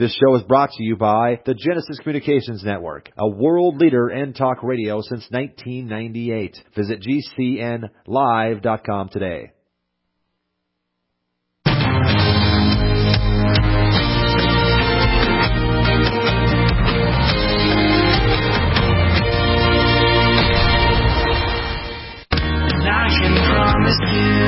This show is brought to you by the Genesis Communications Network, a world leader in talk radio since 1998. Visit GCNlive.com today. Promise you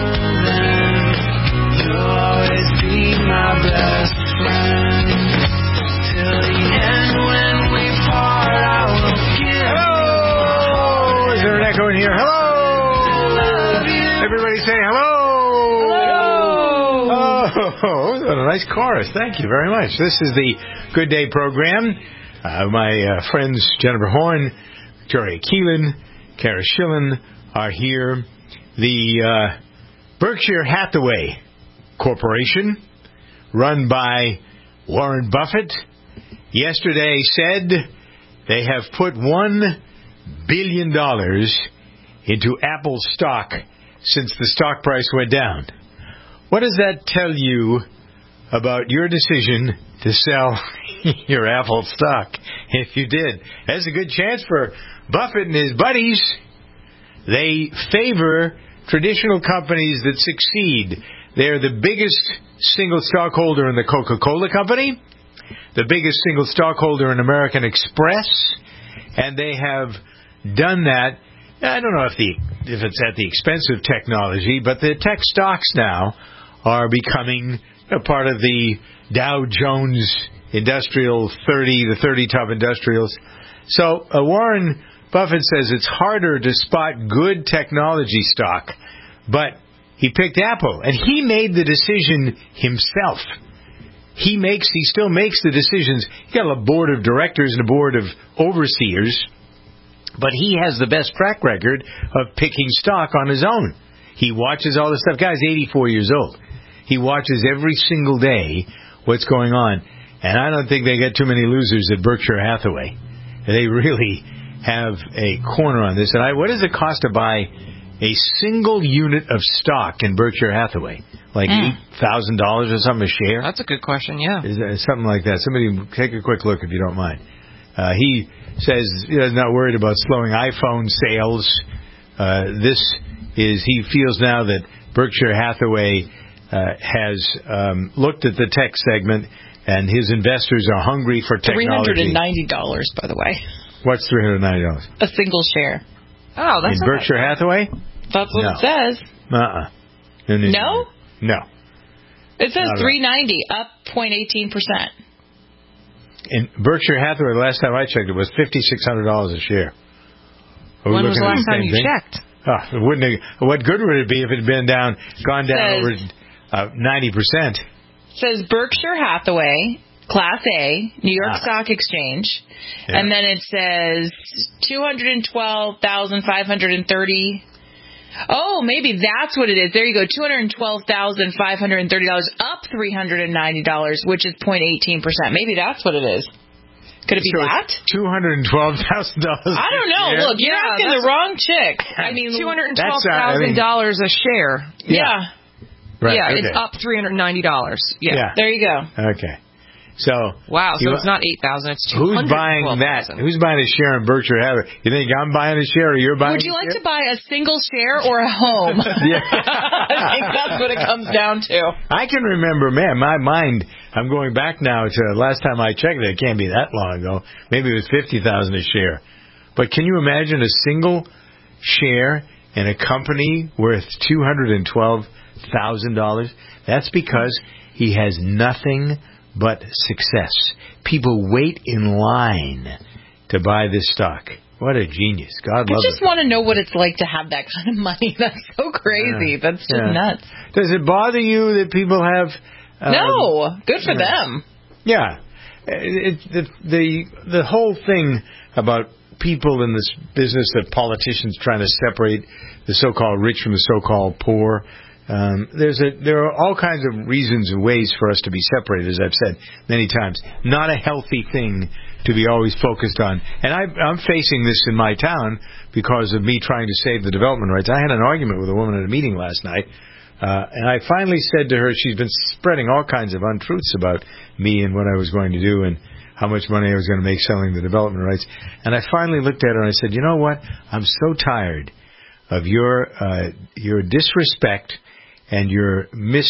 that you'll always be my best friend till the end. When we part, I will give. Hello! Is there an echo in here? Hello! Everybody say hello! Hello! Oh, what a nice chorus. Thank you very much. This is the Good Day program. My friends Jennifer Horn, Victoria Keelan, Kara Schillen are here. The Berkshire Hathaway Corporation, run by Warren Buffett, yesterday said they have put $1 billion into Apple stock since the stock price went down. What does that tell you about your decision to sell your Apple stock? If you did, there's a good chance for Buffett and his buddies. They favor traditional companies that succeed. They're the biggest single stockholder in the Coca-Cola Company, the biggest single stockholder in American Express, and they have done that. I don't know if it's at the expense of technology, but the tech stocks now are becoming a part of the Dow Jones Industrial 30, the 30 top industrials. So Warren Buffett says it's harder to spot good technology stock, but he picked Apple, and he made the decision himself. He still makes the decisions. He's got a board of directors and a board of overseers, but he has the best track record of picking stock on his own. He watches all this stuff. Guy's 84 years old. He watches every single day what's going on, and I don't think they get too many losers at Berkshire Hathaway. They really have a corner on this. And what does it cost to buy a single unit of stock in Berkshire Hathaway? Like $8,000 or something a share? That's a good question, yeah. Something like that. Somebody take a quick look if you don't mind. He says he's not worried about slowing iPhone sales. He feels now that Berkshire Hathaway has looked at the tech segment, and his investors are hungry for technology. $390, by the way. What's $390? A single share. Oh, that's in Berkshire Hathaway? That's what it says. No? No. It says $390, up 0.18%. In Berkshire Hathaway, the last time I checked, it was $5,600 a share. When was the last time you checked? What good would it be if it had gone down over 90%? It says Berkshire Hathaway, Class A, New York Stock Exchange, and then it says 212,530. Oh, maybe that's what it is. There you go, $212,530, up $390, which is 0.18%. Maybe that's what it is. Could it be that? $212,000. I don't know. Look, you're asking the wrong chick. I mean, $212,000 a share. Yeah. Right, yeah, it's up $390. Yeah. There you go. Okay. So wow, so it's not 8,000, it's 212,000. Who's buying that? Who's buying a share in Berkshire Hathaway? You think I'm buying a share or you're buying a share? Would you like to buy a single share or a home? I think that's what it comes down to. I can remember, man, my mind, I'm going back now to last time I checked it can't be that long ago. Maybe it was $50,000 a share. But can you imagine a single share in a company worth $212,000? That's because he has nothing but success. People wait in line to buy this stock. What a genius. God love it. I just want to know what it's like to have that kind of money. That's so crazy. That's just nuts. Does it bother you that people have... no. Good for them. Yeah. The whole thing about people in this business of politicians trying to separate the so-called rich from the so-called poor... there are all kinds of reasons and ways for us to be separated, as I've said many times. Not a healthy thing to be always focused on. And I'm facing this in my town because of me trying to save the development rights. I had an argument with a woman at a meeting last night And I finally said to her, she's been spreading all kinds of untruths about me and what I was going to do and how much money I was going to make selling the development rights. And I finally looked at her and I said, you know what? I'm so tired of your disrespect and your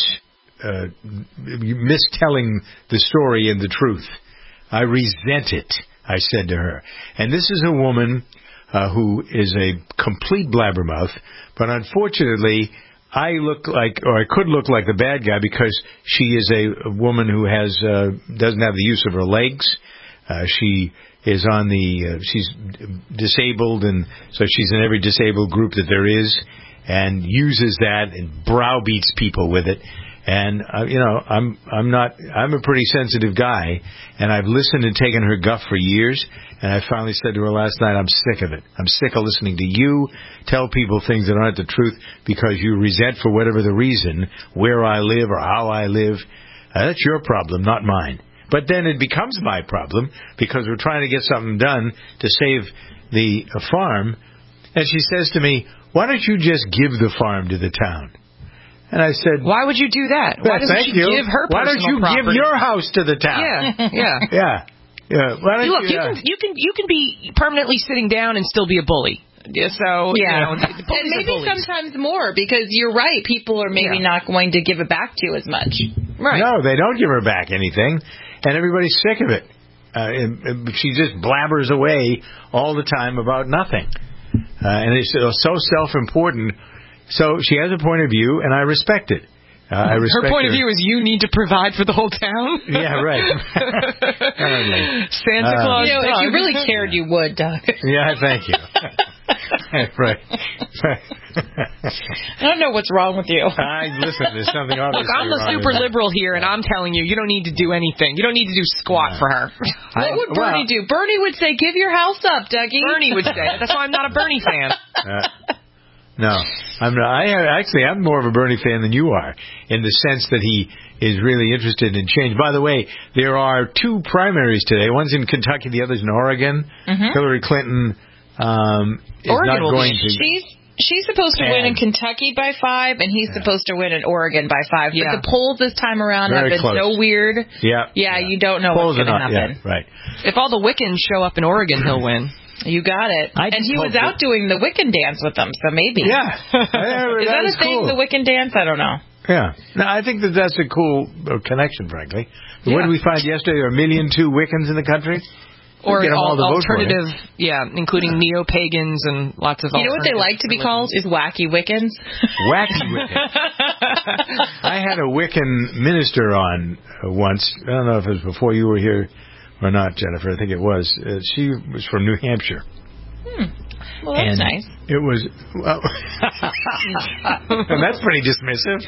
mistelling the story and the truth. I resent it, I said to her. And this is a woman who is a complete blabbermouth, but unfortunately, I could look like the bad guy because she is a woman who doesn't have the use of her legs. She is she's disabled, and so she's in every disabled group that there is, and uses that and browbeats people with it. And I'm a pretty sensitive guy, and I've listened and taken her guff for years. And I finally said to her last night, I'm sick of it. I'm sick of listening to you tell people things that aren't the truth because you resent, for whatever the reason, where I live or how I live. That's your problem, not mine. But then it becomes my problem because we're trying to get something done to save the farm. And she says to me, why don't you just give the farm to the town? And I said, why would you do that? Why doesn't she give her personal property? Why don't you give your house to the town? Yeah. Why don't you can be permanently sitting down and still be a bully. So, and maybe sometimes more, because you're right, people are maybe not going to give it back to you as much. Right. No, they don't give her back anything, and everybody's sick of it. She just blabbers away all the time about nothing. And it's so self-important. So she has a point of view, and I respect it. Her point of view is you need to provide for the whole town? Yeah, right. Santa Claus. If you really cared, you would, Doug. Yeah, thank you. Right. I don't know what's wrong with you. Listen, there's something obviously wrong. Look, I'm the super liberal here, and I'm telling you, you don't need to do anything. You don't need to do squat for her. What would Bernie do? Bernie would say, give your house up, Dougie. Bernie would say that. That's why I'm not a Bernie fan. No, I'm not. I'm more of a Bernie fan than you are, in the sense that he is really interested in change. By the way, there are 2 primaries today. One's in Kentucky, the other's in Oregon. Mm-hmm. Hillary Clinton is not going to... She's supposed to win in Kentucky by 5, and he's supposed to win in Oregon by 5. But the polls this time around have been so weird. Yeah, you don't know what's going to happen. Yeah, right. If all the Wiccans show up in Oregon, he'll win. You got it. And he was out doing the Wiccan dance with them, so maybe. Yeah. Is that a thing, the Wiccan dance? I don't know. Yeah. No, I think that's a cool connection, frankly. What did we find yesterday? There are 1,000,002 Wiccans in the country? Or alternative, including neo-pagans and lots of You know what they like to be called? Is wacky Wiccans. Wacky Wiccans. I had a Wiccan minister on once. I don't know if it was before you were here or not, Jennifer. I think it was. She was from New Hampshire. Well, that's nice. It was... Well, and that's pretty dismissive.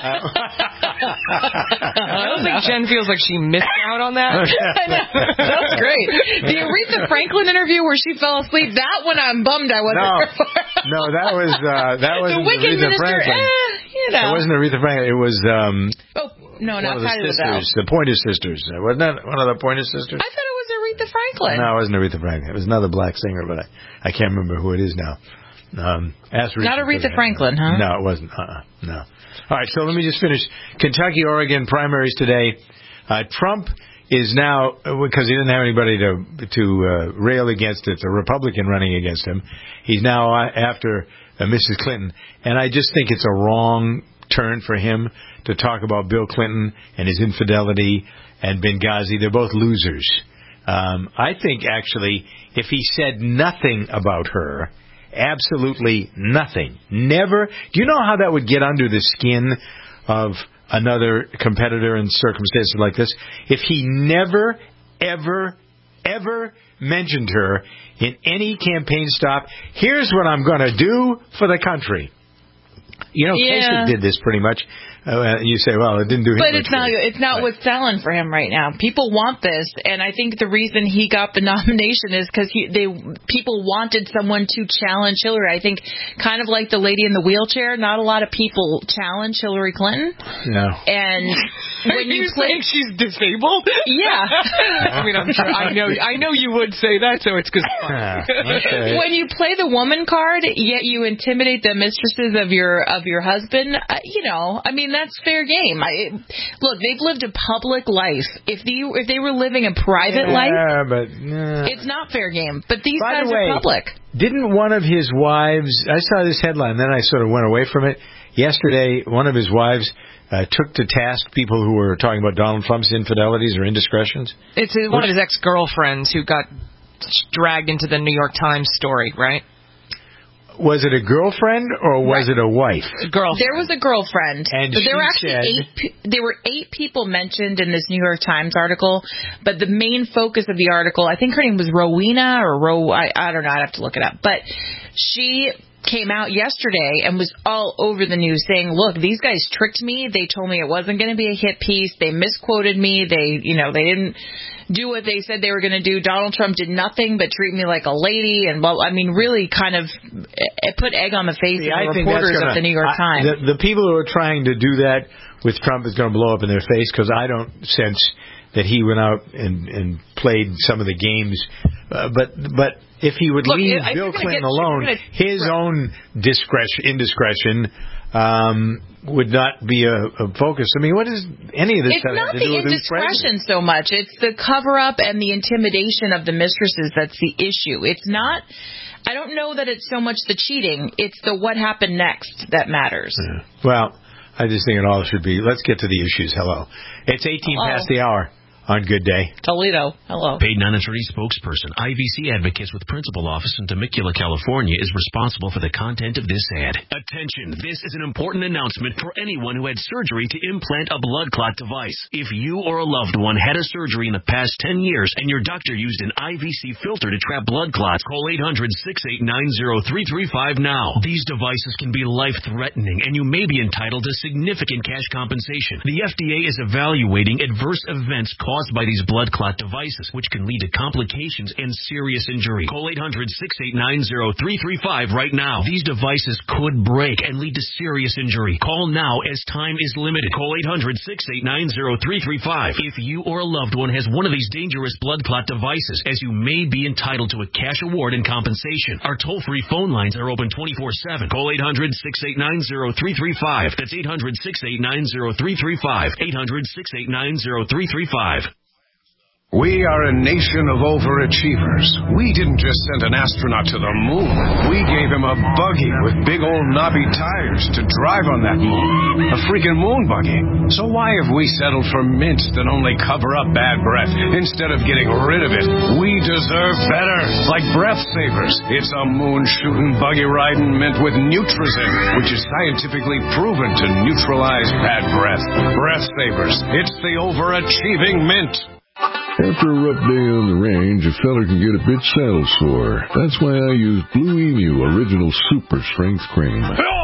I don't think Jen feels like she missed out on that. I know. That's great. The Aretha Franklin interview where she fell asleep, that one I'm bummed I wasn't there for. No, that wasn't the Wiccan Aretha minister, Franklin. It wasn't Aretha Franklin. It was... no, not one of the Patti sisters, the Pointer Sisters. Wasn't that one of the Pointer Sisters? I thought it was Aretha Franklin. No, it wasn't Aretha Franklin. It was another black singer, but I can't remember who it is now. Not Aretha Franklin, huh? No, it wasn't. No. All right, so let me just finish. Kentucky, Oregon primaries today. Trump is now, because he didn't have anybody to rail against it, the Republican running against him, he's now after Mrs. Clinton. And I just think it's a wrong turn for him to talk about Bill Clinton and his infidelity and Benghazi. They're both losers. I think, actually, if he said nothing about her, absolutely nothing, never... Do you know how that would get under the skin of another competitor in circumstances like this? If he never, ever, ever mentioned her in any campaign stop, here's what I'm going to do for the country. You know, Kasich did this pretty much. You say, well, it didn't do him. But it's not what's selling for him right now. People want this, and I think the reason he got the nomination is because people wanted someone to challenge Hillary. I think kind of like the lady in the wheelchair, not a lot of people challenge Hillary Clinton. No. And when you play, she's disabled. Yeah. I mean, I'm sure. I know you would say that, so it's good. Okay. When you play the woman card, yet you intimidate the mistresses of your husband, I mean, that's fair game. Look, they've lived a public life. If they were living a private life, it's not fair game. But these guys are public. Didn't one of his wives, I saw this headline, then I sort of went away from it. Yesterday, one of his wives took to task people who were talking about Donald Trump's infidelities or indiscretions. It's one of his ex-girlfriends who got dragged into the New York Times story, right? Was it a girlfriend or was it a wife? Girlfriend. There was a girlfriend. And but there were she actually there were 8 people mentioned in this New York Times article, but the main focus of the article, I think her name was Rowena or I don't know, I'd have to look it up. But she came out yesterday and was all over the news saying, look, these guys tricked me. They told me it wasn't going to be a hit piece. They misquoted me. They didn't do what they said they were going to do. Donald Trump did nothing but treat me like a lady. And, really kind of it put egg on the face of the reporters of the New York Times. The people who are trying to do that with Trump is going to blow up in their face, because I don't sense that he went out and played some of the games. But if he would leave Bill Clinton alone, his own indiscretion would not be a focus. I mean, what is any of this have to do with? It's not the indiscretion so much. It's the cover-up and the intimidation of the mistresses that's the issue. It's not... I don't know that it's so much the cheating. It's the what happened next that matters. Yeah. Well, I just think it all should be... Let's get to the issues. Hello. It's 18 past the hour. On Good Day. Toledo. Hello. Paid non-attorney spokesperson, IVC Advocates with principal office in Temecula, California, is responsible for the content of this ad. Attention, this is an important announcement for anyone who had surgery to implant a blood clot device. If you or a loved one had a surgery in the past 10 years and your doctor used an IVC filter to trap blood clots, call 800-689-0335 now. These devices can be life-threatening, and you may be entitled to significant cash compensation. The FDA is evaluating adverse events caused by these blood clot devices, which can lead to complications and serious injury. Call 800-689-0335 right now. These devices could break and lead to serious injury. Call now as time is limited. Call 800-689-0335 if you or a loved one has one of these dangerous blood clot devices, as you may be entitled to a cash award and compensation. Our toll-free phone lines are open 24/7. Call 800-689-0335. That's 800-689-0335. 800-689-0335. We are a nation of overachievers. We didn't just send an astronaut to the moon. We gave him a buggy with big old knobby tires to drive on that moon. A freaking moon buggy. So why have we settled for mints that only cover up bad breath instead of getting rid of it? We deserve better. Like Breath Savers. It's a moon-shooting, buggy-riding mint with Nutrizin, which is scientifically proven to neutralize bad breath. Breath Savers. It's the overachieving mint. After a rough day on the range, a feller can get a bit saddle sore. That's why I use Blue Emu Original Super Strength Cream.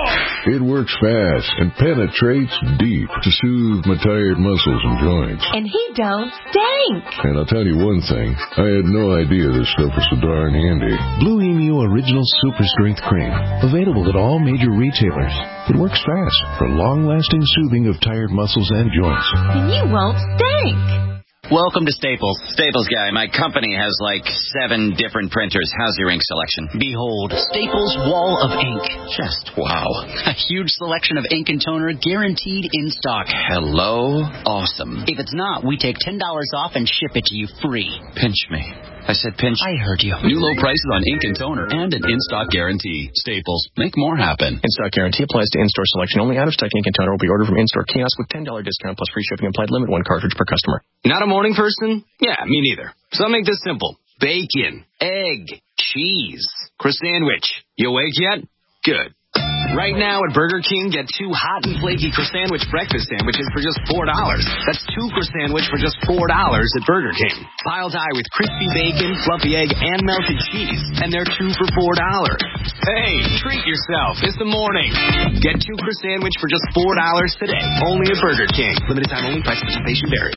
It works fast and penetrates deep to soothe my tired muscles and joints. And he don't stink. And I'll tell you one thing, I had no idea this stuff was so darn handy. Blue Emu Original Super Strength Cream. Available at all major retailers. It works fast for long-lasting soothing of tired muscles and joints. And you won't stink. Welcome to Staples. Staples Guy, my company has like 7 different printers. How's your ink selection? Behold, Staples Wall of Ink. Just wow. A huge selection of ink and toner guaranteed in stock. Hello? Awesome. If it's not, we take $10 off and ship it to you free. Pinch me. I said pinch. I heard you. New low prices on ink and toner and an in-stock guarantee. Staples. Make more happen. In-stock guarantee applies to in-store selection only. Out-of-stock ink and toner will be ordered from in-store kiosk with $10 discount plus free shipping applied. Limit 1 cartridge per customer. Not a morning person? Yeah, me neither. So I'll make this simple. Bacon, egg, cheese, croissant-wich. You awake yet? Good. Right now at Burger King, get 2 hot and flaky croissant-wich breakfast sandwiches for just $4. That's 2 croissant-wich for just $4 at Burger King. Piled high with crispy bacon, fluffy egg, and melted cheese. And they're 2 for $4. Hey, treat yourself. It's the morning. Get 2 croissant-wich for just $4 today. Only at Burger King. Limited time only. Price participation varies.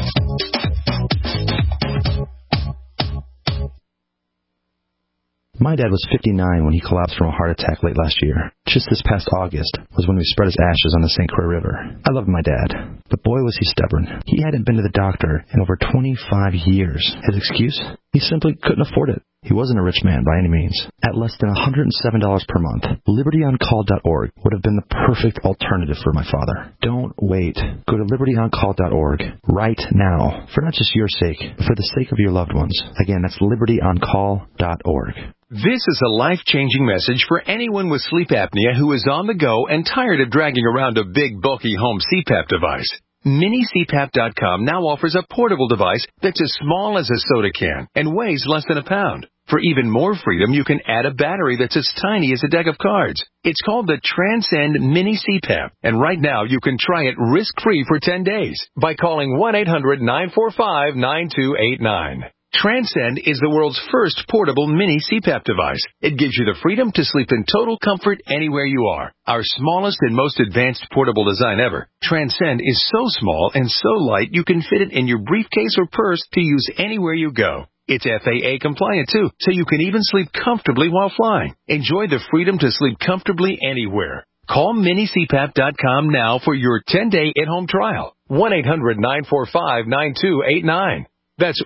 My My dad was 59 when he collapsed from a heart attack late last year. Just this past August was when we spread his ashes on the St. Croix River. I loved my dad, but boy was he stubborn. He hadn't been to the doctor in over 25 years. His excuse? He simply couldn't afford it. He wasn't a rich man by any means. At less than $107 per month, LibertyOnCall.org would have been the perfect alternative for my father. Don't wait. Go to LibertyOnCall.org right now, for not just your sake, but for the sake of your loved ones. Again, that's LibertyOnCall.org. This is a life-changing message for anyone with sleep apnea who is on the go and tired of dragging around a big, bulky home CPAP device. MiniCPAP.com now offers a portable device that's as small as a soda can and weighs less than a pound. For even more freedom, you can add a battery that's as tiny as a deck of cards. It's called the Transcend Mini CPAP, and right now you can try it risk-free for 10 days by calling 1-800-945-9289. Transcend is the world's first portable mini CPAP device. It gives you the freedom to sleep in total comfort anywhere you are. Our smallest and most advanced portable design ever. Transcend is so small and so light you can fit it in your briefcase or purse to use anywhere you go. It's FAA compliant too, so you can even sleep comfortably while flying. Enjoy the freedom to sleep comfortably anywhere. Call MiniCPAP.com now for your 10-day at-home trial. 1-800-945-9289. That's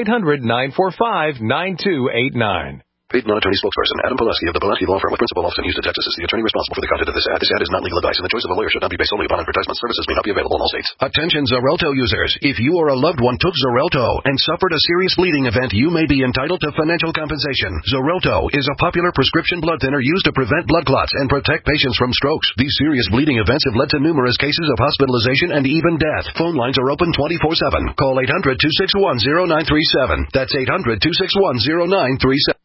1-800-945-9289. Paid non-attorney spokesperson Adam Pulaski of the Pulaski Law Firm with principal office in Houston, Texas, is the attorney responsible for the content of this ad. This ad is not legal advice, and the choice of a lawyer should not be based solely upon advertisement. Services may not be available in all states. Attention Xarelto users. If you or a loved one took Xarelto and suffered a serious bleeding event, you may be entitled to financial compensation. Xarelto is a popular prescription blood thinner used to prevent blood clots and protect patients from strokes. These serious bleeding events have led to numerous cases of hospitalization and even death. Phone lines are open 24/7. Call 800-261-0937. That's 800-261-0937.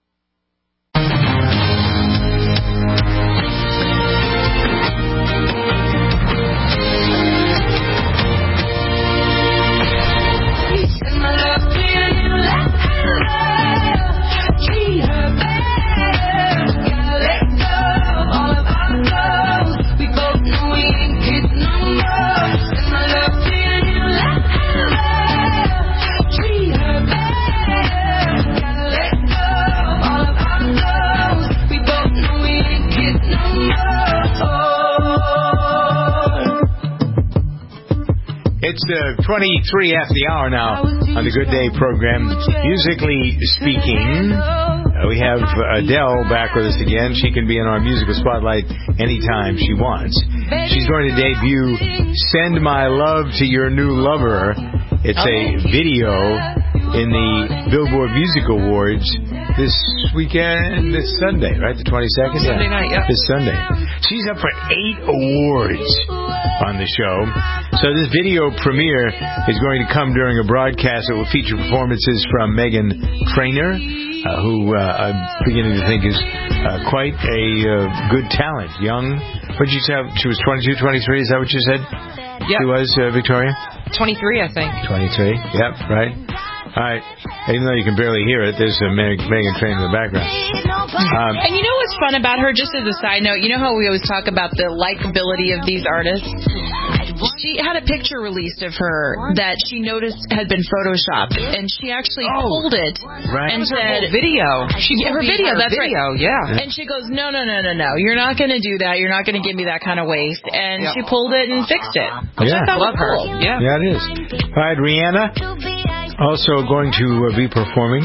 It's 23 after the hour now on the Good Day program. Musically speaking, we have Adele back with us again. She can be in our musical spotlight anytime she wants. She's going to debut Send My Love to Your New Lover. It's a video in the Billboard Music Awards this weekend, this Sunday, right? The 22nd? Sunday night, yeah. This Sunday. She's up for 8 awards on the show. So this video premiere is going to come during a broadcast that will feature performances from Meghan Trainor, who I'm beginning to think is quite a good talent. Young. What did you say? She was 22, 23? Is that what you said? Yeah. She was, Victoria? 23, I think. 23? Yep, right. All right. Even though you can barely hear it, there's a Meghan Trainor in the background. And you know what's fun about her, just as a side note, you know how we always talk about the likability of these artists? She had a picture released of her that she noticed had been photoshopped, and she actually pulled it and said, her video. Her video, that's right. Yeah. And she goes, no, you're not going to do that. You're not going to give me that kind of waste. And she pulled it and fixed it. Which I thought was cool. Yeah, it is. All right, Rihanna, also going to be performing.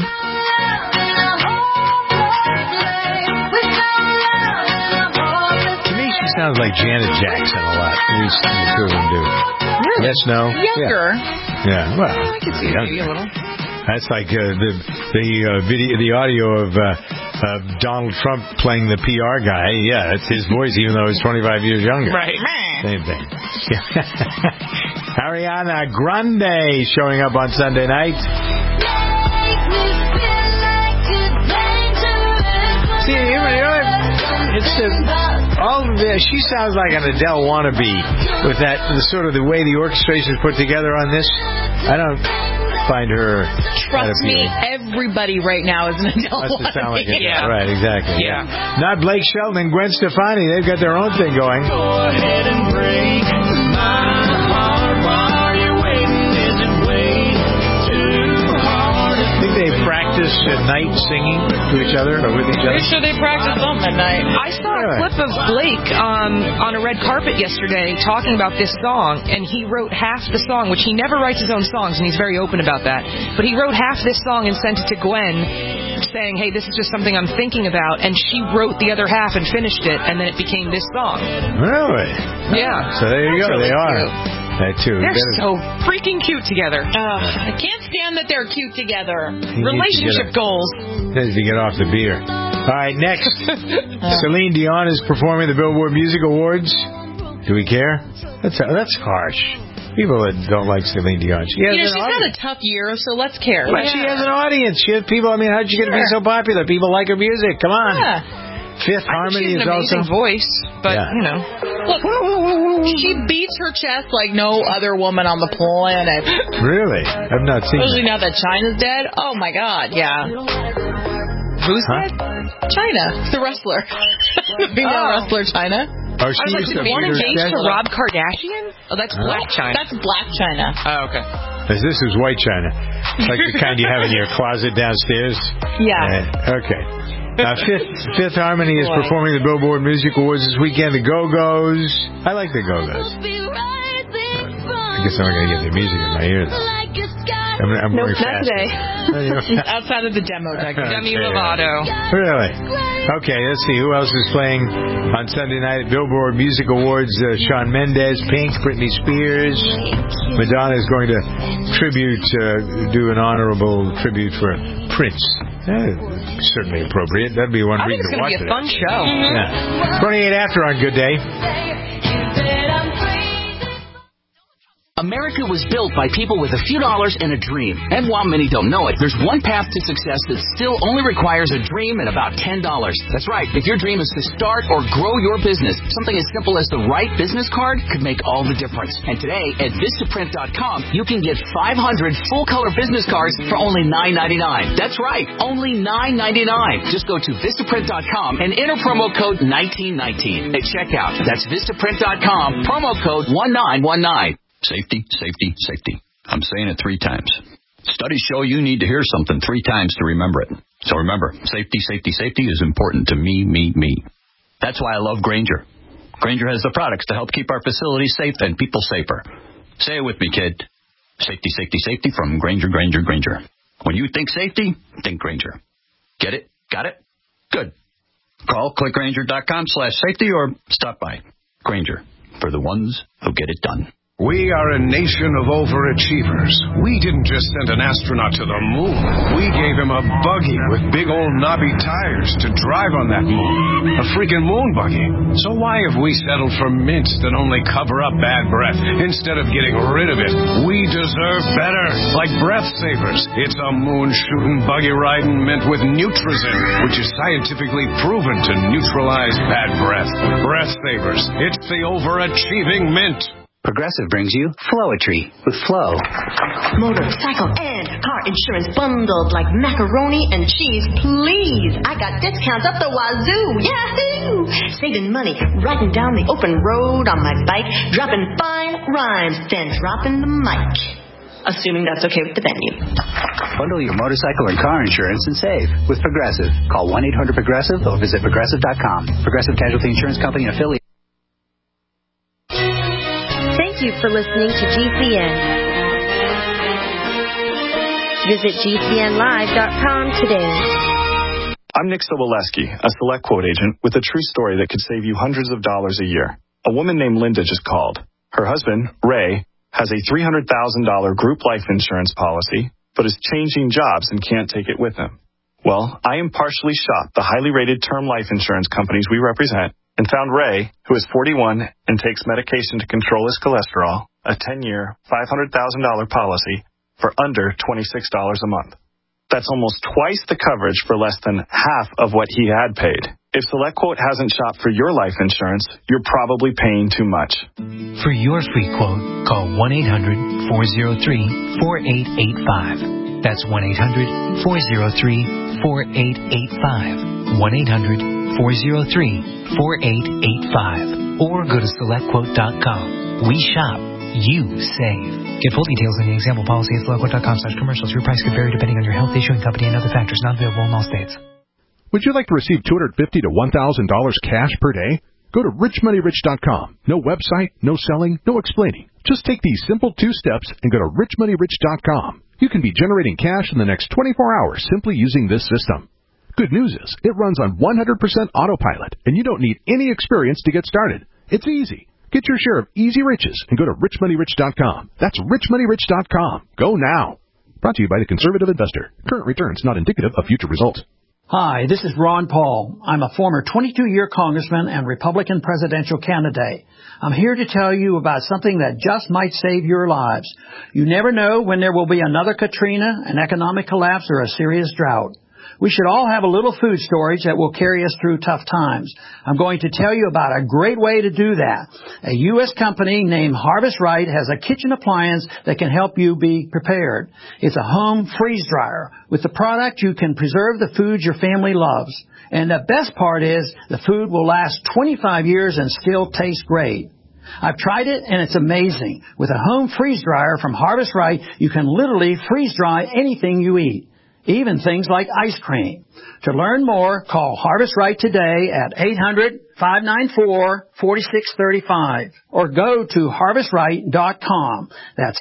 Sounds like Janet Jackson a lot. At least the two of them do. Really? Yes, no? Younger. Yeah. Well, I can see maybe a little. That's like the audio of Donald Trump playing the PR guy. Yeah, that's his voice, even though he's 25 years younger. Right. Same thing. Ariana Grande showing up on Sunday night. See, she sounds like an Adele wannabe with that sort of the way the orchestration is put together on this. I don't find her. Trust me, everybody right now is an Adele wannabe. Sound like it. Yeah. Right, exactly. Yeah. Not Blake Shelton and Gwen Stefani. They've got their own thing going. Go ahead and break my heart. Why are you waiting? Is it way too hard? I think they fracked practice at night singing to each other or with each other? Pretty sure they practice something at night. I saw a clip of Blake on a red carpet yesterday talking about this song, and he wrote half the song, which he never writes his own songs, and he's very open about that. But he wrote half this song and sent it to Gwen, saying, hey, this is just something I'm thinking about, and she wrote the other half and finished it, and then it became this song. Really? Yeah. So there you go. Really they are. Cute. That too. They're so freaking cute together. I can't stand that they're cute together. Relationship goals. Need to get off the beer. All right, next. Celine Dion is performing the Billboard Music Awards. Do we care? That's harsh. People that don't like Celine Dion. She's had a tough year, so let's care. But she has an audience. She has people. I mean, how'd you get to be so popular? People like her music. Come on. Yeah. Fifth Harmony is also. She's an amazing voice, but, you know. Look, she beats her chest like no other woman on the planet. Really? I've not seen Especially that. now that China's dead. Oh, my God, yeah. Who's dead? China, the wrestler. The female wrestler, China. Oh, she used to beat her chest? to Rob Kardashian? Oh, that's Black China. That's Black China. Oh, okay. This is White China. Like the kind you have in your closet downstairs? Yeah. Okay. Fifth Harmony is performing the Billboard Music Awards this weekend. The Go-Go's. I like the Go-Go's. I guess I'm not going to get their music in my ear, though. I'm nope, going not fast. today. Outside of the demo deck. Demi Lovato. Really? Okay, let's see. Who else is playing on Sunday night at Billboard Music Awards? Shawn Mendes, Pink, Britney Spears. Madonna is going to do an honorable tribute for Prince. Certainly appropriate. That'd be one reason to watch it. I think it's going to be a fun show. Yeah. 28 after on Good Day. America was built by people with a few dollars and a dream. And while many don't know it, there's one path to success that still only requires a dream and about $10. That's right. If your dream is to start or grow your business, something as simple as the right business card could make all the difference. And today at Vistaprint.com, you can get 500 full-color business cards for only $9.99. That's right, only $9.99. Just go to Vistaprint.com and enter promo code 1919 at checkout. That's Vistaprint.com, promo code 1919. Safety, safety, safety. I'm saying it 3 times. Studies show you need to hear something 3 times to remember it. So remember, safety, safety, safety is important to me. That's why I love Grainger. Grainger has the products to help keep our facilities safe and people safer. Say it with me, kid. Safety, safety, safety from Grainger. When you think safety, think Grainger. Get it? Got it? Good. Call clickgrainger.com/safety or stop by. Grainger, for the ones who get it done. We are a nation of overachievers. We didn't just send an astronaut to the moon. We gave him a buggy with big old knobby tires to drive on that moon. A freaking moon buggy. So why have we settled for mints that only cover up bad breath instead of getting rid of it? We deserve better. Like Breath Savers. It's a moon-shooting, buggy-riding mint with Nutrizin, which is scientifically proven to neutralize bad breath. Breath Savers. It's the overachieving mint. Progressive brings you Flowetry with Flow. Motorcycle and car insurance bundled like macaroni and cheese, please. I got discounts up the wazoo. Yahoo! Saving money, riding down the open road on my bike, dropping fine rhymes, then dropping the mic. Assuming that's okay with the venue. Bundle your motorcycle and car insurance and save with Progressive. Call 1-800-PROGRESSIVE or visit Progressive.com. Progressive Casualty Insurance Company and affiliate. Thank you for listening to GCN. Visit GCNlive.com today. I'm Nick Soboleski, a Select Quote agent with a true story that could save you hundreds of dollars a year. A woman named Linda just called. Her husband, Ray, has a $300,000 group life insurance policy, but is changing jobs and can't take it with him. Well, I impartially shopped the highly rated term life insurance companies we represent and found Ray, who is 41 and takes medication to control his cholesterol, a 10-year, $500,000 policy for under $26 a month. That's almost twice the coverage for less than half of what he had paid. If SelectQuote hasn't shopped for your life insurance, you're probably paying too much. For your free quote, call 1-800-403-4885. That's 1-800-403-4885. 1-800-403-4885. Or go to SelectQuote.com. We shop. you save. Get full details in the example policy at SelectQuote.com/commercials. Your price could vary depending on your health, issuing company, and other factors not available in all states. Would you like to receive $250 to $1,000 cash per day? Go to richmoneyrich.com. No website, no selling, no explaining. Just take these simple 2 steps and go to richmoneyrich.com. You can be generating cash in the next 24 hours simply using this system. Good news is, it runs on 100% autopilot, and you don't need any experience to get started. It's easy. Get your share of easy riches and go to richmoneyrich.com. That's richmoneyrich.com. Go now. Brought to you by the Conservative Investor. Current returns not indicative of future results. Hi, this is Ron Paul. I'm a former 22-year congressman and Republican presidential candidate. I'm here to tell you about something that just might save your lives. You never know when there will be another Katrina, an economic collapse, or a serious drought. We should all have a little food storage that will carry us through tough times. I'm going to tell you about a great way to do that. A U.S. company named Harvest Right has a kitchen appliance that can help you be prepared. It's a home freeze dryer. With the product, you can preserve the foods your family loves. And the best part is the food will last 25 years and still taste great. I've tried it, and it's amazing. With a home freeze dryer from Harvest Right, you can literally freeze dry anything you eat, even things like ice cream. To learn more, call Harvest Right today at 800-594-4635 or go to harvestright.com. That's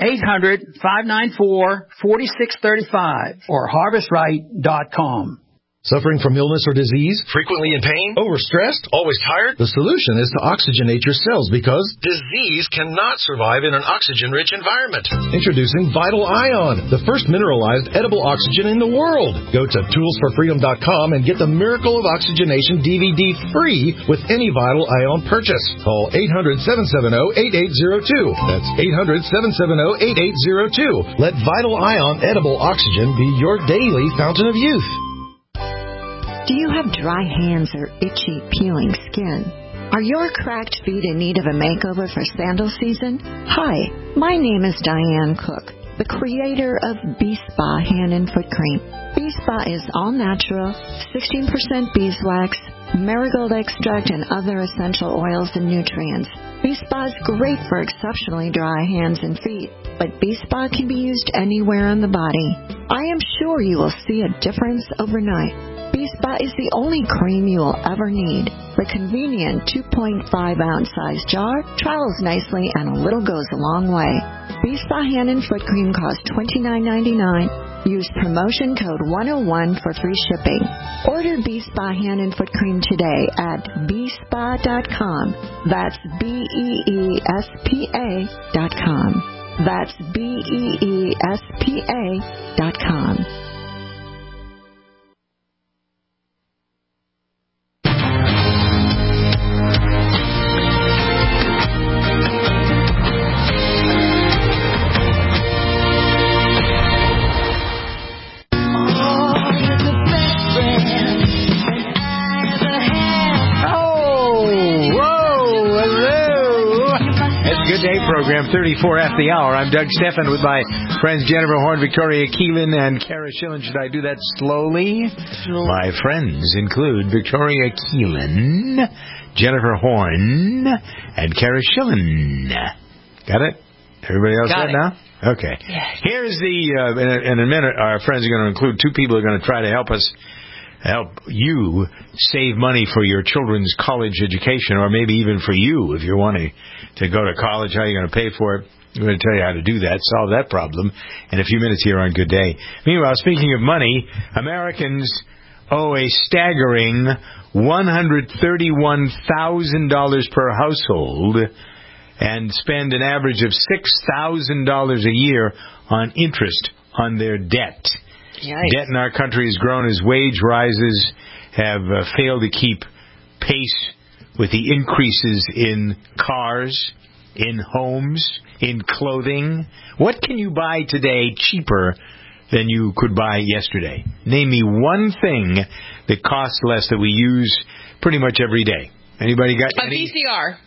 800-594-4635 or harvestright.com. Suffering from illness or disease? Frequently in pain? Overstressed? Always tired? The solution is to oxygenate your cells because disease cannot survive in an oxygen-rich environment. Introducing Vital Ion, the first mineralized edible oxygen in the world. Go to toolsforfreedom.com and get the Miracle of Oxygenation DVD free with any Vital Ion purchase. Call 800-770-8802. That's 800-770-8802. Let Vital Ion edible oxygen be your daily fountain of youth. Do you have dry hands or itchy, peeling skin? Are your cracked feet in need of a makeover for sandal season? Hi, my name is Diane Cook, the creator of B-Spa Hand and Foot Cream. B-Spa is all natural, 16% beeswax, marigold extract, and other essential oils and nutrients. B-Spa is great for exceptionally dry hands and feet, but B-Spa can be used anywhere on the body. I am sure you will see a difference overnight. B-Spa is the only cream you will ever need. The convenient 2.5-ounce size jar travels nicely and a little goes a long way. B-Spa Hand and Foot Cream costs $29.99. Use promotion code 101 for free shipping. Order B-Spa Hand and Foot Cream today at bspa.com. That's BEESPA.com. That's BEESPA.com. Program 34 after the hour. I'm Doug Stephan with my friends Jennifer Horn, Victoria Keelan, and Kara Schillen. Should I do that slowly? Sure. My friends include Victoria Keelan, Jennifer Horn, and Kara Schillen. Got it? Everybody else got it now? Okay. Yes. Here's the, in a minute, our friends are going to include 2 people who are going to try to help you save money for your children's college education, or maybe even for you if you're wanting to go to college. How are you going to pay for it? I'm going to tell you how to do that, solve that problem in a few minutes here on Good Day. Meanwhile, speaking of money, Americans owe a staggering $131,000 per household and spend an average of $6,000 a year on interest on their debt. Yikes. Debt in our country has grown as wage rises have failed to keep pace with the increases in cars, in homes, in clothing. What can you buy today cheaper than you could buy yesterday? Name me one thing that costs less that we use pretty much every day. Anybody got any? VCR.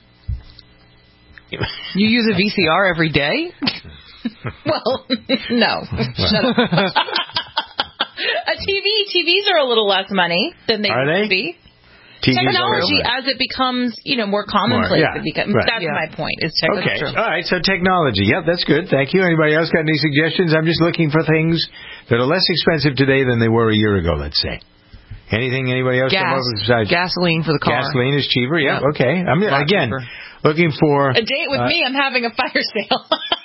You use a VCR every day? Well, no. Shut up. A TV. TVs are a little less money than they used to be. Technology, as it becomes, more commonplace, More, that's my point. Is technology. Okay, all right, so technology. Yep, that's good. Thank you. Anybody else got any suggestions? I'm just looking for things that are less expensive today than they were a year ago, let's say. Anything anybody else come up with besides gasoline for the car? Gasoline is cheaper, yeah. Okay. I'm again looking for a date with me. I'm having a fire sale.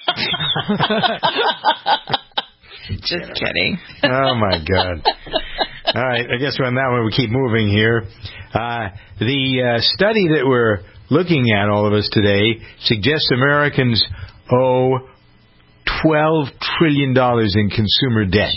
Just kidding. Oh my God. All right, I guess on that one we keep moving here. The study that we're looking at, all of us today, suggests Americans owe $12 trillion in consumer debt.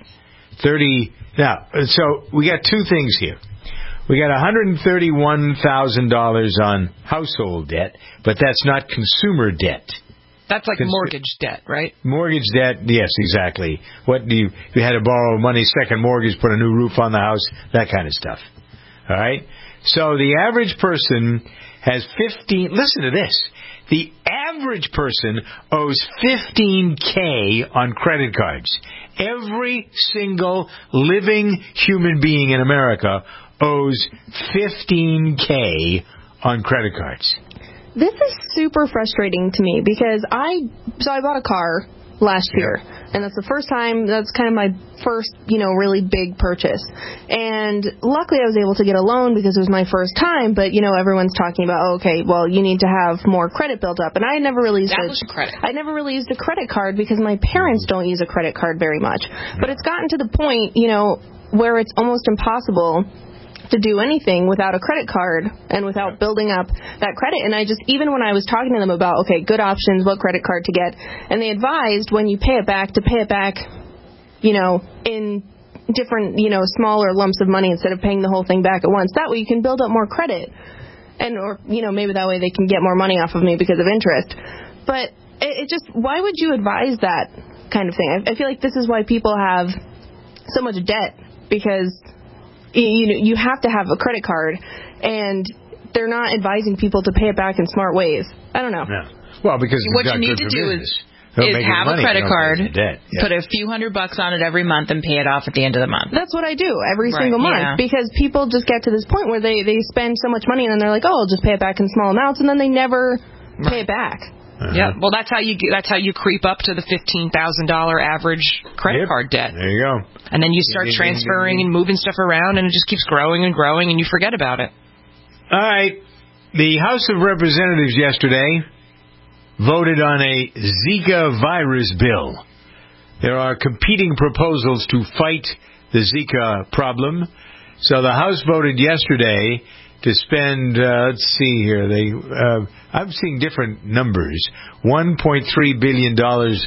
Now, so we got two things here. We got $131,000 on household debt, but that's not consumer debt. That's like mortgage debt, right? Mortgage debt, yes, exactly. What do you had to borrow money, second mortgage, put a new roof on the house, that kind of stuff. All right? So the average person has listen to this. The average person owes $15K on credit cards. Every single living human being in America owes $15K on credit cards. This is super frustrating to me because I bought a car last year, and that's the first time, that's kind of my first, really big purchase. And luckily I was able to get a loan because it was my first time, but, everyone's talking about, you need to have more credit built up. And I never really used a credit card because my parents don't use a credit card very much. But it's gotten to the point, where it's almost impossible to do anything without a credit card and without building up that credit. And even when I was talking to them about, good options, what credit card to get, and they advised when you pay it back, in different, smaller lumps of money instead of paying the whole thing back at once. That way you can build up more credit. Or maybe that way they can get more money off of me because of interest. But why would you advise that kind of thing? I feel like this is why people have so much debt, because you have to have a credit card, and they're not advising people to pay it back in smart ways. I don't know. Yeah. Well, because what you need to do is have a credit card, put a few $100 on it every month, and pay it off at the end of the month. That's what I do every single month, because people just get to this point where they spend so much money, and then they're like, I'll just pay it back in small amounts, and then they never pay it back. Yeah, well, that's how you creep up to the $15,000 average credit card debt. There you go. And then you start transferring and moving stuff around, and it just keeps growing and growing, and you forget about it. All right. The House of Representatives yesterday voted on a Zika virus bill. There are competing proposals to fight the Zika problem. So the House voted yesterday to spend, let's see here, I'm seeing different numbers. $1.3 billion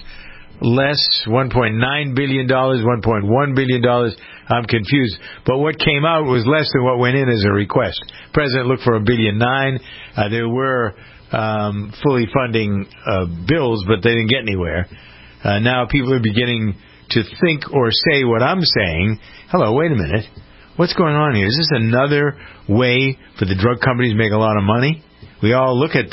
less, $1.9 billion, $1.1 billion. I'm confused. But what came out was less than what went in as a request. President looked for $1.9 billion. There were fully funding bills, but they didn't get anywhere. Now people are beginning to think or say what I'm saying. Hello, wait a minute. What's going on here? Is this another way for the drug companies to make a lot of money? We all look at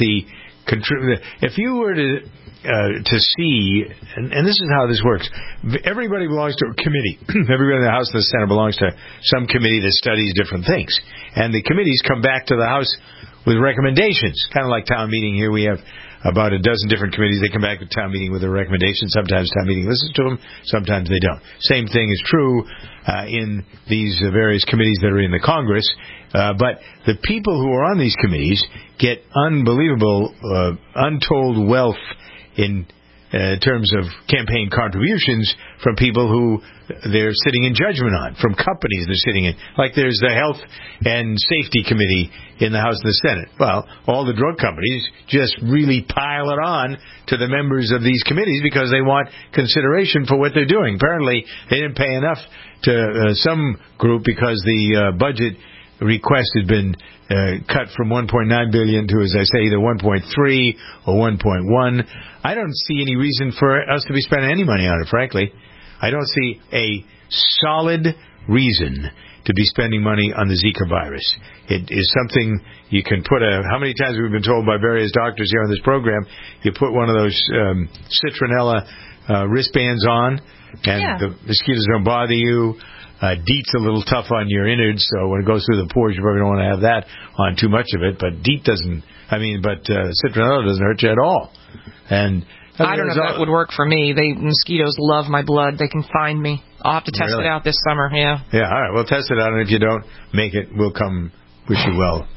if you were to see, and this is how this works. Everybody belongs to a committee. Everybody in the House and the Senate belongs to some committee that studies different things. And the committees come back to the House with recommendations. Kind of like town meeting here. We have about a dozen different committees. They come back to town meeting with a recommendation. Sometimes town meeting listens to them. Sometimes they don't. Same thing is true in these various committees that are in the Congress. But the people who are on these committees get unbelievable, untold wealth in terms of campaign contributions from people who they're sitting in judgment on, from companies they're sitting in. Like there's the Health and Safety Committee in the House and the Senate. Well, all the drug companies just really pile it on to the members of these committees because they want consideration for what they're doing. Apparently, they didn't pay enough to some group because the budget request had been cut from $1.9 billion to, as I say, either 1.3 or 1.1. I don't see any reason for us to be spending any money on it, frankly. I don't see a solid reason to be spending money on the Zika virus. It is something you can put how many times we've been told by various doctors here on this program, you put one of those citronella wristbands on, and the mosquitoes don't bother you. DEET's a little tough on your innards, so when it goes through the pores, you probably don't want to have that on too much of it. But DEET doesn't. Citronella doesn't hurt you at all. And I don't know if that would work for me. Mosquitoes love my blood. They can find me. I'll have to test it out this summer. Yeah. Yeah. All right. We'll test it out, and if you don't make it, we'll come wish you well.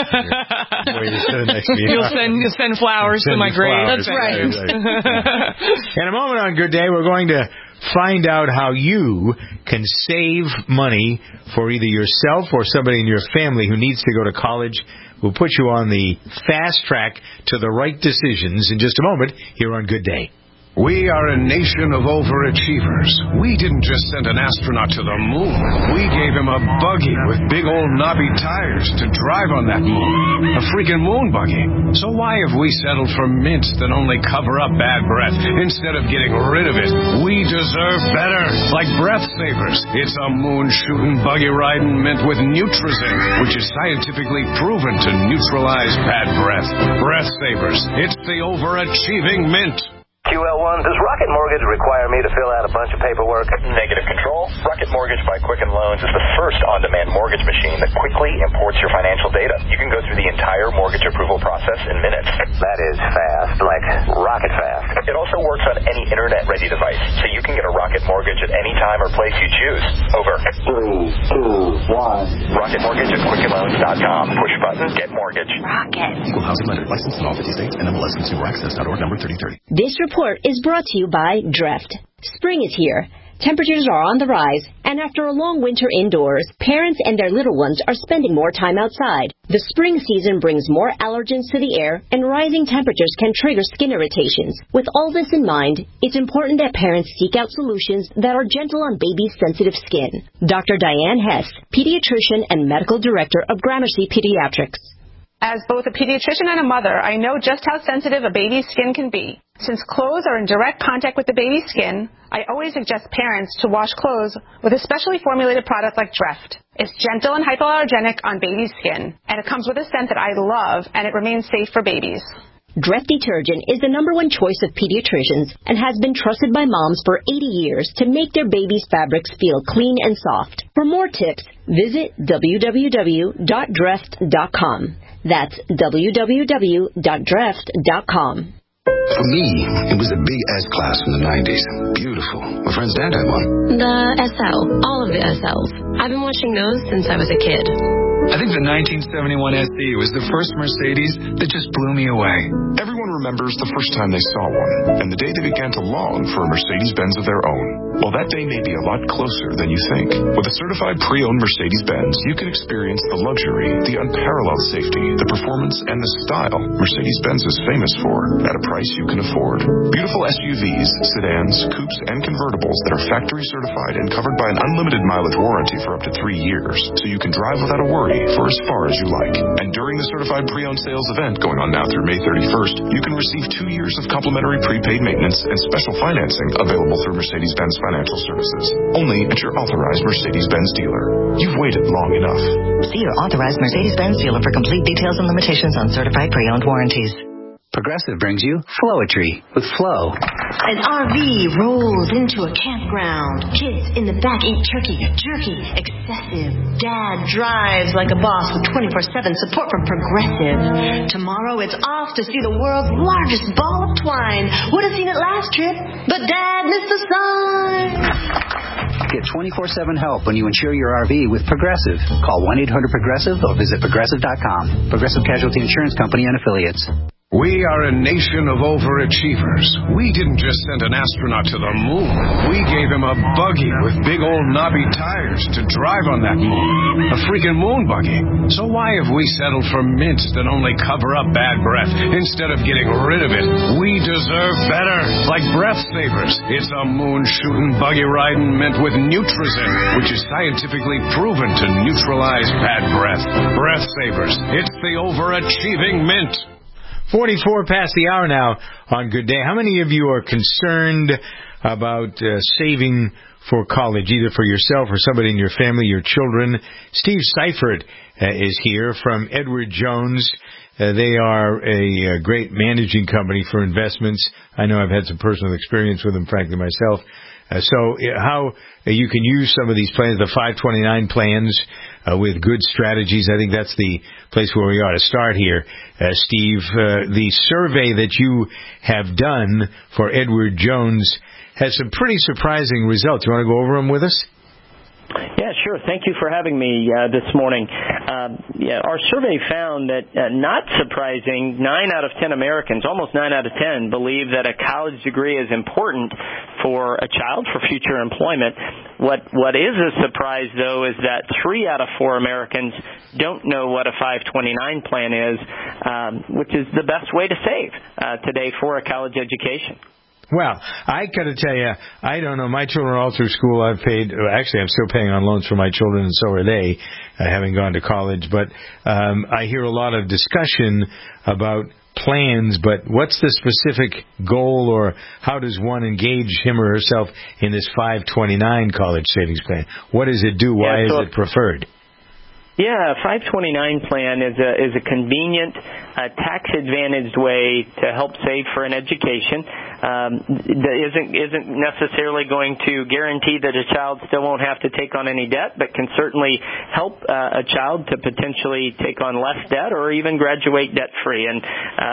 You'll send flowers to my grave. That's right. In a moment on Good Day, we're going to find out how you can save money for either yourself or somebody in your family who needs to go to college. We'll put you on the fast track to the right decisions in just a moment here on Good Day. We are a nation of overachievers. We didn't just send an astronaut to the moon. We gave him a buggy with big old knobby tires to drive on that moon. A freaking moon buggy. So why have we settled for mints that only cover up bad breath instead of getting rid of it? We deserve better. Like Breath Savers. It's a moon-shooting, buggy-riding mint with Nutrizin, which is scientifically proven to neutralize bad breath. Breath Savers. It's the overachieving mint. QL1, does Rocket Mortgage require me to fill out a bunch of paperwork? Negative control. Rocket Mortgage by Quicken Loans is the first on-demand mortgage machine that quickly imports your financial data. You can go through the entire mortgage approval process in minutes. That is fast, like rocket fast. It also works on any internet-ready device, so you can get a Rocket Mortgage at any time or place you choose. Over. 3, 2, 1. Rocket Mortgage at QuickenLoans.com. Push button, get mortgage. Rocket. Equal housing lender. Licensed in all 50 states. NMLS-ConsumerAccess.org number 3030. This report is brought to you by Dreft. Spring is here. Temperatures are on the rise, and after a long winter indoors, parents and their little ones are spending more time outside. The spring season brings more allergens to the air, and rising temperatures can trigger skin irritations. With all this in mind, it's important that parents seek out solutions that are gentle on babies' sensitive skin. Dr. Diane Hess, pediatrician and medical director of Gramercy Pediatrics. As both a pediatrician and a mother, I know just how sensitive a baby's skin can be. Since clothes are in direct contact with the baby's skin, I always suggest parents to wash clothes with a specially formulated product like Dreft. It's gentle and hypoallergenic on baby's skin, and it comes with a scent that I love, and it remains safe for babies. Dreft detergent is the #1 choice of pediatricians and has been trusted by moms for 80 years to make their babies' fabrics feel clean and soft. For more tips, visit www.dreft.com. That's www.dreft.com. For me, it was a big S-Class from the 90s. Beautiful. My friend's dad had one. The SL. All of the SLs. I've been watching those since I was a kid. I think the 1971 SE was the first Mercedes that just blew me away. Everyone remembers the first time they saw one, and the day they began to long for a Mercedes-Benz of their own. Well, that day may be a lot closer than you think. With a certified pre-owned Mercedes-Benz, you can experience the luxury, the unparalleled safety, the performance, and the style Mercedes-Benz is famous for at a price you can afford. Beautiful SUVs, sedans, coupes, and convertibles that are factory certified and covered by an unlimited mileage warranty for up to 3 years, so you can drive without a worry for as far as you like. And during the certified pre-owned sales event going on now through May 31st, you can receive 2 years of complimentary prepaid maintenance and special financing available through Mercedes-Benz Financial Services. Only at your authorized Mercedes-Benz dealer. You've waited long enough. See your authorized Mercedes-Benz dealer for complete details and limitations on certified pre-owned warranties. Progressive brings you Flowetry with Flo. An RV rolls into a campground. Kids in the back eat turkey, jerky, excessive. Dad drives like a boss with 24/7 support from Progressive. Tomorrow it's off to see the world's largest ball of twine. Would have seen it last trip, but Dad missed the sign. Get 24/7 help when you insure your RV with Progressive. Call 1-800-PROGRESSIVE or visit Progressive.com. Progressive Casualty Insurance Company and Affiliates. We are a nation of overachievers. We didn't just send an astronaut to the moon. We gave him a buggy with big old knobby tires to drive on that moon. A freaking moon buggy. So why have we settled for mints that only cover up bad breath instead of getting rid of it? We deserve better. Like Breath Savers. It's a moon-shooting, buggy-riding mint with Nutrizin, which is scientifically proven to neutralize bad breath. Breath Savers. It's the overachieving mint. 44 past the hour now on Good Day. How many of you are concerned about saving for college, either for yourself or somebody in your family, your children? Steve Seifert is here from Edward Jones. They are a great managing company for investments. I know I've had some personal experience with them, frankly, myself. So how you can use some of these plans, the 529 plans, with good strategies. I think that's the place where we ought to start here. Steve, the survey that you have done for Edward Jones has some pretty surprising results. You want to go over them with us? Yeah, sure. Thank you for having me this morning. Our survey found that, not surprising, 9 out of 10 Americans, almost 9 out of 10, believe that a college degree is important for a child for future employment. What is a surprise, though, is that 3 out of 4 Americans don't know what a 529 plan is, which is the best way to save today for a college education. Well, I got to tell you, I don't know. My children are all through school. I'm still paying on loans for my children, and so are they, having gone to college. But I hear a lot of discussion about plans, but what's the specific goal, or how does one engage him or herself in this 529 college savings plan? What does it do? Why is it preferred? Yeah, a 529 plan is a convenient, tax-advantaged way to help save for an education. That isn't necessarily going to guarantee that a child still won't have to take on any debt, but can certainly help a child to potentially take on less debt or even graduate debt-free. And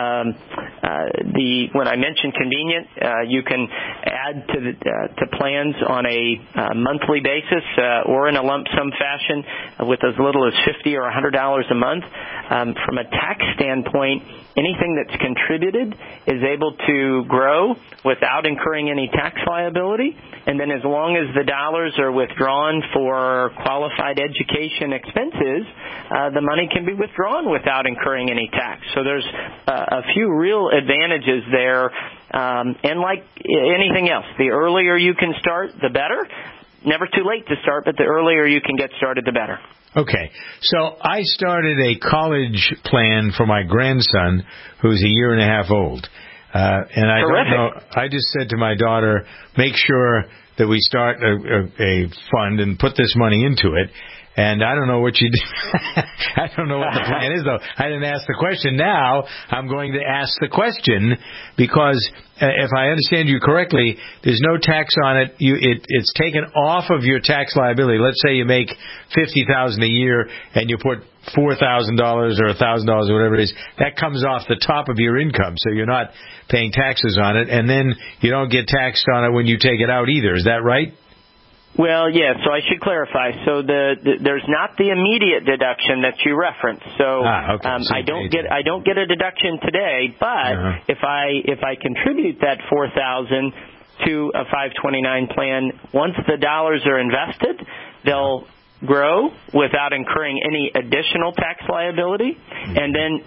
when I mention convenient, you can add to plans on a monthly basis or in a lump sum fashion with as little as $50 or $100 a month. From a tax standpoint, anything that's contributed is able to grow without incurring any tax liability. And then as long as the dollars are withdrawn for qualified education expenses, the money can be withdrawn without incurring any tax. So there's a few real advantages there. And like anything else, the earlier you can start, the better. Never too late to start, but the earlier you can get started, the better. Okay, so I started a college plan for my grandson, who's a year and a half old. And I don't know, I just said to my daughter, make sure that we start a fund and put this money into it. And I don't know what you did. I don't know what the plan is, though. I didn't ask the question. Now I'm going to ask the question because if I understand you correctly, there's no tax on it. It's taken off of your tax liability. Let's say you make $50,000 a year and you put $4,000 or $1,000 or whatever it is. That comes off the top of your income, so you're not paying taxes on it. And then you don't get taxed on it when you take it out either. Is that right? Well, yeah, so I should clarify. So there's not the immediate deduction that you referenced. So, I don't get a deduction today, but if I contribute that $4,000 to a 529 plan, once the dollars are invested, they'll grow without incurring any additional tax liability, and then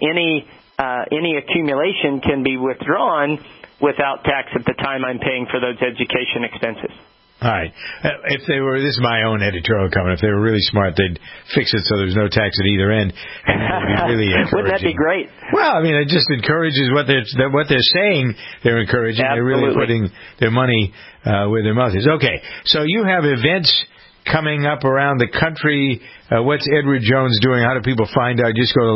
any accumulation can be withdrawn without tax at the time I'm paying for those education expenses. All right. This is my own editorial comment. If they were really smart, they'd fix it so there's no tax at either end. And it would be really encouraging. Wouldn't that be great? Well, I mean, it just encourages what they're saying. They're encouraging. Absolutely. They're really putting their money where their mouth is. Okay. So you have events coming up around the country. What's Edward Jones doing? How do people find out? Just go to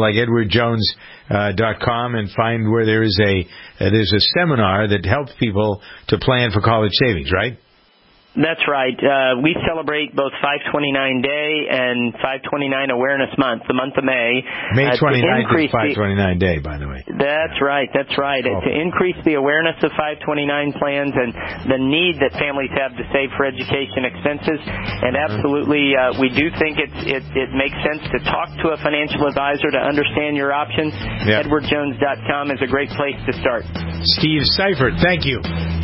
edwardjones.com and find where there's a seminar that helps people to plan for college savings, right? That's right. We celebrate both 529 Day and 529 Awareness Month, the month of May. May 29th is 529 Day, by the way. That's right. That's right. To increase the awareness of 529 plans and the need that families have to save for education expenses. And absolutely, we do think it makes sense to talk to a financial advisor to understand your options. Yeah. EdwardJones.com is a great place to start. Steve Seifert, thank you.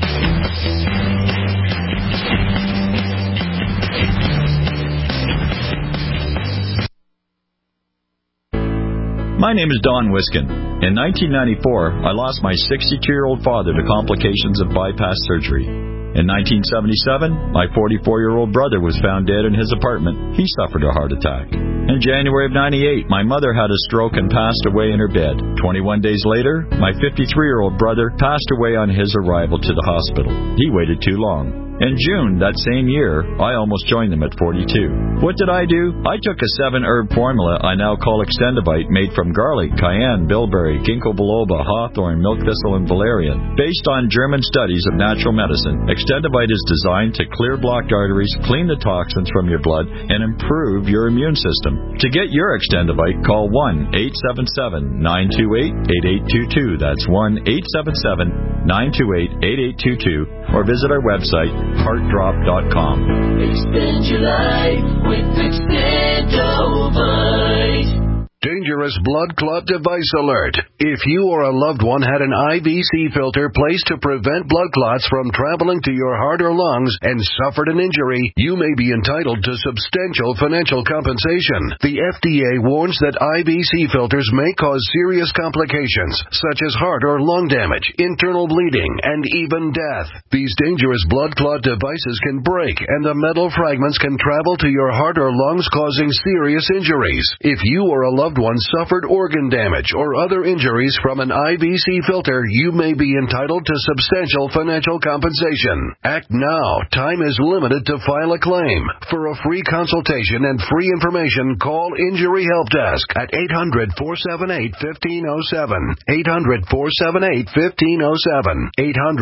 My name is Don Wiskin. In 1994, I lost my 62-year-old father to complications of bypass surgery. In 1977, my 44-year-old brother was found dead in his apartment. He suffered a heart attack. In January of 98, my mother had a stroke and passed away in her bed. 21 days later, my 53-year-old brother passed away on his arrival to the hospital. He waited too long. In June that same year, I almost joined them at 42. What did I do? I took a 7-herb formula I now call Extendivite, made from garlic, cayenne, bilberry, ginkgo biloba, hawthorn, milk thistle, and valerian. Based on German studies of natural medicine, Extendivite is designed to clear blocked arteries, clean the toxins from your blood, and improve your immune system. To get your Extendivite, call 1-877-928-8822. That's 1-877-928-8822. Or visit our website, heartdrop.com. Extend your life with Extendivite. Dangerous blood clot device alert. If you or a loved one had an IVC filter placed to prevent blood clots from traveling to your heart or lungs and suffered an injury, you may be entitled to substantial financial compensation. The FDA warns that IVC filters may cause serious complications, such as heart or lung damage, internal bleeding, and even death. These dangerous blood clot devices can break, and the metal fragments can travel to your heart or lungs, causing serious injuries. If you or a loved one suffered organ damage or other injuries from an IVC filter, you may be entitled to substantial financial compensation. Act now. Time is limited to file a claim. For a free consultation and free information, call Injury Help Desk at 800-478-1507. 800-478-1507.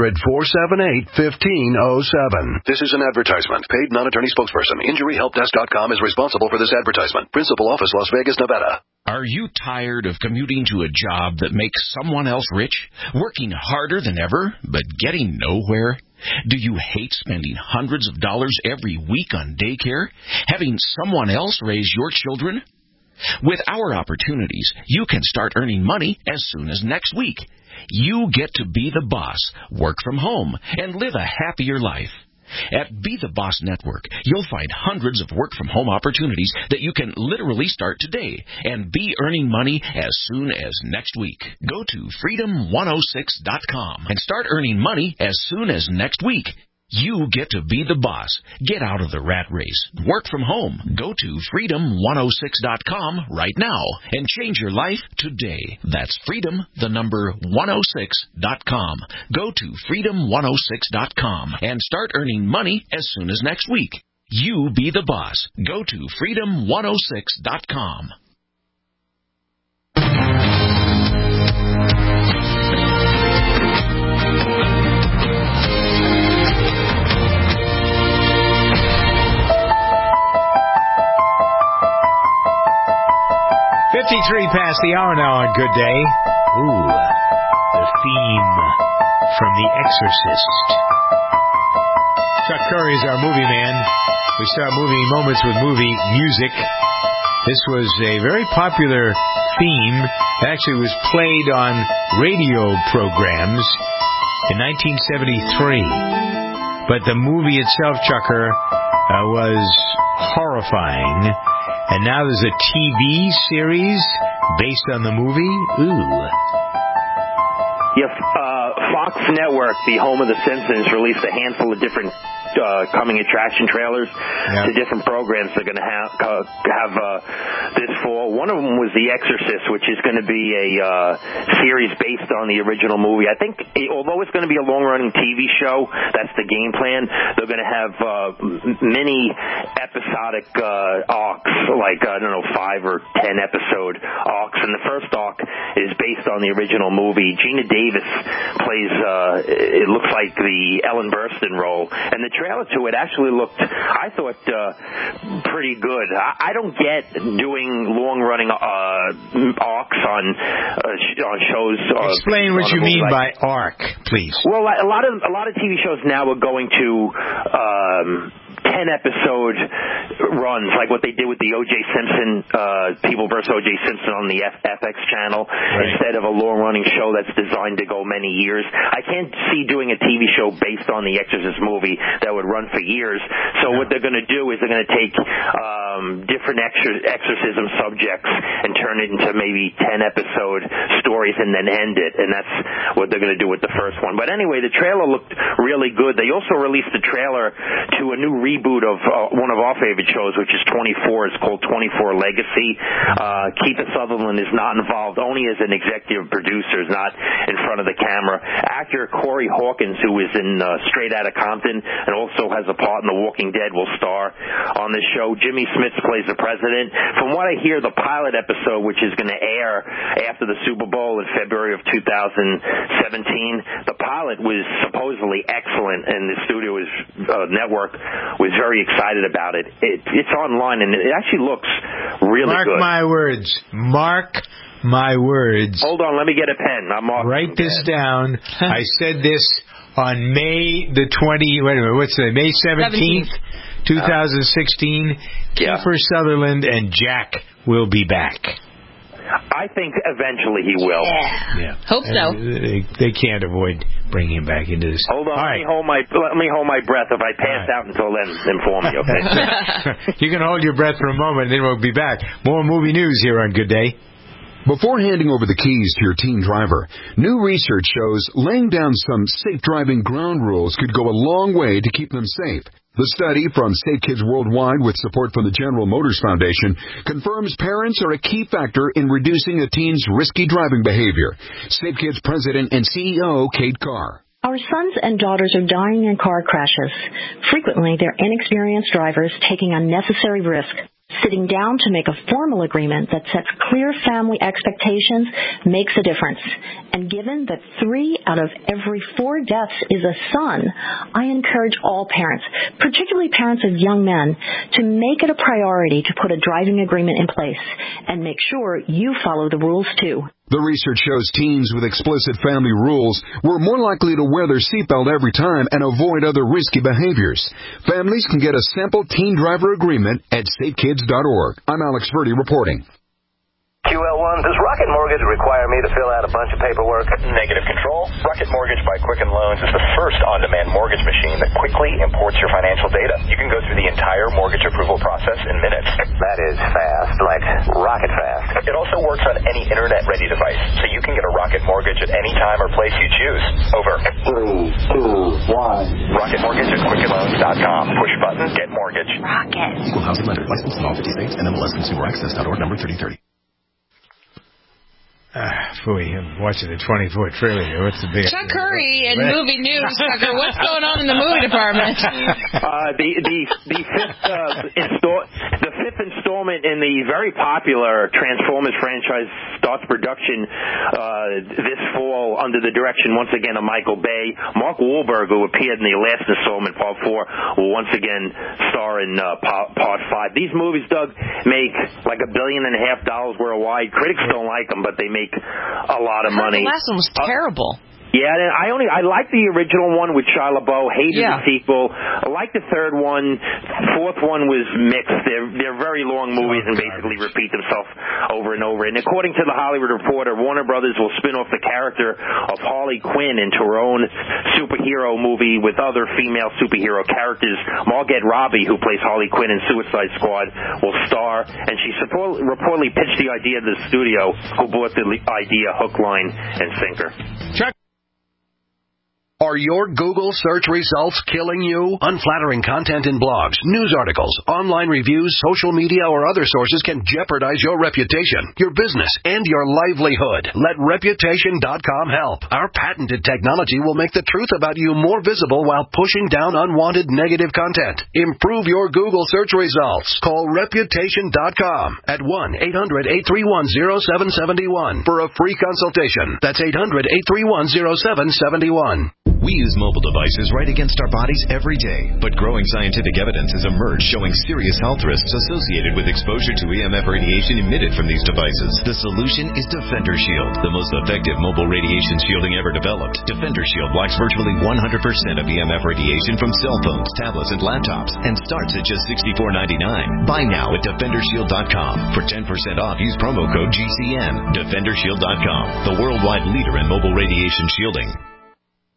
800-478-1507. This is an advertisement. Paid non-attorney spokesperson. InjuryHelpDesk.com is responsible for this advertisement. Principal office, Las Vegas, Nevada. Are you tired of commuting to a job that makes someone else rich, working harder than ever, but getting nowhere? Do you hate spending hundreds of dollars every week on daycare, having someone else raise your children? With our opportunities, you can start earning money as soon as next week. You get to be the boss, work from home, and live a happier life. At Be the Boss Network, you'll find hundreds of work-from-home opportunities that you can literally start today and be earning money as soon as next week. Go to freedom106.com and start earning money as soon as next week. You get to be the boss. Get out of the rat race. Work from home. Go to freedom106.com right now and change your life today. That's freedom106.com. Go to freedom106.com and start earning money as soon as next week. You be the boss. Go to freedom106.com. Past the hour now on Good Day. Ooh, the theme from The Exorcist. Chuck Curry is our movie man. We start movie moments with movie music. This was a very popular theme. It actually was played on radio programs in 1973. But the movie itself, Chucker, was horrifying. And now there's a TV series based on the movie. Ooh. Yes, Fox Network, the home of The Simpsons, released a handful of different coming attraction trailers to different programs they're going to have this fall. One of them was The Exorcist, which is going to be a series based on the original movie. I think, although it's going to be a long-running TV show, that's the game plan, they're going to have many episodic arcs, like, 5 or 10 episode arcs. And the first arc is based on the original movie. Gina Davis plays, it looks like the Ellen Burstyn role. And the trailer to it actually looked, I thought, pretty good. I don't get doing long-running arcs on shows. Explain what you mean by arc, please. Well, a lot of TV shows now are going to 10-episode runs, like what they did with the O.J. Simpson, People vs. O.J. Simpson on the FX channel, instead of a long-running show that's designed to go many years. I can't see doing a TV show based on the Exorcist movie that would run for years. So what they're going to do is they're going to take different exorcism subjects and turn it into maybe 10-episode stories and then end it. And that's what they're going to do with the first one. But anyway, the trailer looked really good. They also released the trailer to a new reboot reboot of one of our favorite shows, which is 24. It's called 24 Legacy. Kiefer Sutherland is not involved, only as an executive producer, is not in front of the camera. Actor Corey Hawkins, who is in Straight Outta Compton and also has a part in The Walking Dead, will star on this show. Jimmy Smits plays the president. From what I hear, the pilot episode, which is going to air after the Super Bowl in February of 2017, the pilot was supposedly excellent, and the studio network was very excited about it. It's online, and it actually looks really good. Mark my words. Mark my words. Hold on, let me get a pen. Write this down. I said this on May the May 17th, 2016. Kiefer Sutherland and Jack will be back. I think eventually he will. Yeah. Hope so. They can't avoid bringing him back into this. Hold on. Let me hold my breath. If I pass out until then, inform me, okay? You can hold your breath for a moment, and then we'll be back. More movie news here on Good Day. Before handing over the keys to your teen driver, new research shows laying down some safe driving ground rules could go a long way to keep them safe. The study from Safe Kids Worldwide, with support from the General Motors Foundation, confirms parents are a key factor in reducing a teen's risky driving behavior. Safe Kids President and CEO Kate Carr. Our sons and daughters are dying in car crashes. Frequently, they're inexperienced drivers taking unnecessary risk. Sitting down to make a formal agreement that sets clear family expectations makes a difference. And given that 3 out of every 4 deaths is a son, I encourage all parents, particularly parents of young men, to make it a priority to put a driving agreement in place and make sure you follow the rules too. The research shows teens with explicit family rules were more likely to wear their seatbelt every time and avoid other risky behaviors. Families can get a sample teen driver agreement at safekids.org. I'm Alex Verdi reporting. QL1, does Rocket Mortgage require me to fill out a bunch of paperwork? Negative control. Rocket Mortgage by Quicken Loans is the first on-demand mortgage machine that quickly imports your financial data. You can go through the entire mortgage approval process in minutes. That is fast, like rocket fast. It also works on any internet-ready device, so you can get a Rocket Mortgage at any time or place you choose. Over. 3, 2, 1. Rocket Mortgage at QuickenLoans.com. Push button, get mortgage. Rocket. Equal housing lender. Licensed in all 50 states. NMLSConsumerAccess.org. Number 3030. I'm watching the 24 trailer here. What's the big... Chuck Curry and movie news, Tucker. What's going on in the movie department? The fifth installment in the very popular Transformers franchise starts production this fall under the direction, once again, of Michael Bay. Mark Wahlberg, who appeared in the last installment, Part 4, will once again star in Part 5. These movies, Doug, make like $1.5 billion worldwide. Critics don't like them, but they make a lot of money. The last one was terrible. Yeah, I like the original one with Shia LaBeouf. Hated the sequel. I like the third one. Fourth one was mixed. They're very long movies and basically repeat themselves over and over. And according to the Hollywood Reporter, Warner Brothers will spin off the character of Harley Quinn into her own superhero movie with other female superhero characters. Margot Robbie, who plays Harley Quinn in Suicide Squad, will star. And she reportedly pitched the idea to the studio, who bought the idea hook, line, and sinker. Chuck. Are your Google search results killing you? Unflattering content in blogs, news articles, online reviews, social media, or other sources can jeopardize your reputation, your business, and your livelihood. Let Reputation.com help. Our patented technology will make the truth about you more visible while pushing down unwanted negative content. Improve your Google search results. Call Reputation.com at 1-800-831-0771 for a free consultation. That's 800-831-0771. We use mobile devices right against our bodies every day, but growing scientific evidence has emerged showing serious health risks associated with exposure to EMF radiation emitted from these devices. The solution is Defender Shield, the most effective mobile radiation shielding ever developed. Defender Shield blocks virtually 100% of EMF radiation from cell phones, tablets, and laptops, and starts at just $64.99. Buy now at DefenderShield.com. For 10% off, use promo code GCN. DefenderShield.com, the worldwide leader in mobile radiation shielding.